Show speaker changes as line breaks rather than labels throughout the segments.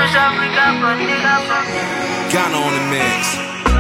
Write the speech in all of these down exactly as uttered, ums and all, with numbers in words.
Ghana on the mix.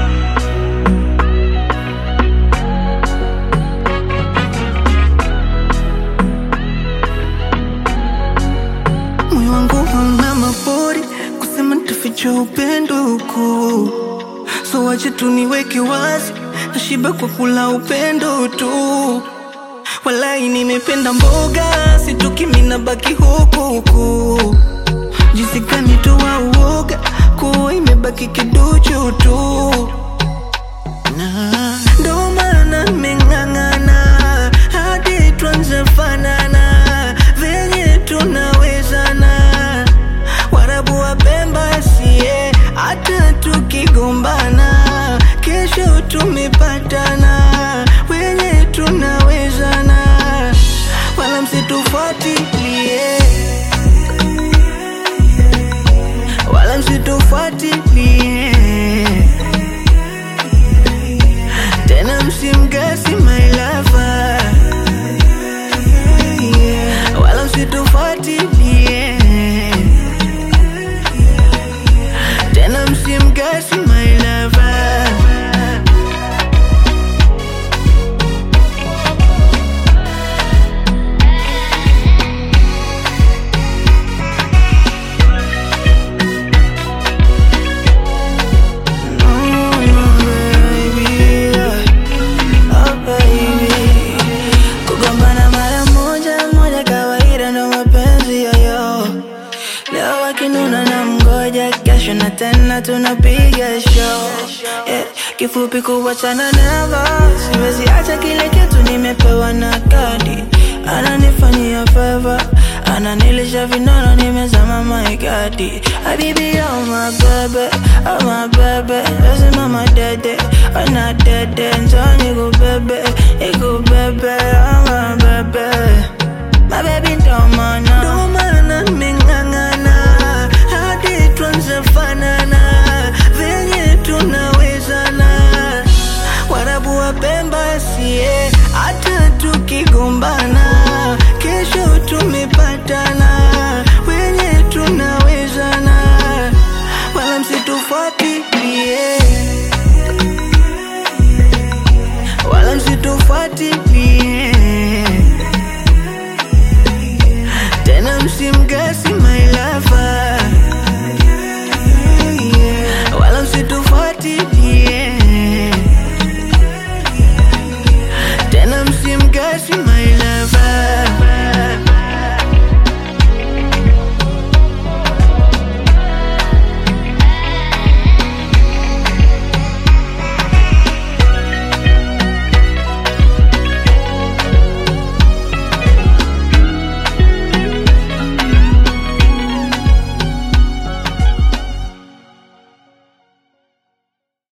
Moyo wangu hauna mapori, kusema nitaficha upendo huku. So wacha tu niweke wazi, nashiba kwa kula upendo tu. Walai nimependa mboga, sitoki mimi nabaki huku huku. Jinsi gani toa uoga, kuwa imebaki kiduchu tu. Na ndo maana nimeng'ang'ana, hadi tuanze fanana, venye tunawezana. Warabu wa Pemba siye, hata tukigombana, kesho tumepatana, wenye tunawezana. Wala msitufuatilie, wala msitufuatilie, tena msimgasi my lover. Wala msitufuatilie, tena msimgasi my lover. Na tena tunapiga show, yeah. Kifupi kuwachana never, siwezi acha kile kitu nimepewa na kadi. Ananifanyia favor, ananilisha vinono nimezama my god. Habibi oh my baby, oh my baby, lazima madede, wana dede, njoni kubebe, ikubebe, oh my baby. My baby ndo maana, ndo maana nimeng'ang'ana, hadi tuanze fanana, venye tunawezana. Warabu wa Pemba siye, hata tukigombana,